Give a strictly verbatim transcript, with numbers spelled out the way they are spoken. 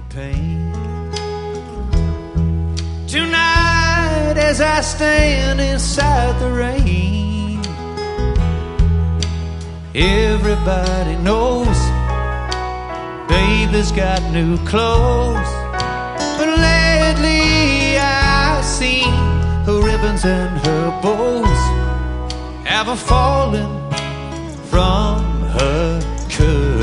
pain. Tonight as I stand inside the rain, everybody knows baby's got new clothes, but lately I've seen her ribbons and her bows have fallen from her curls.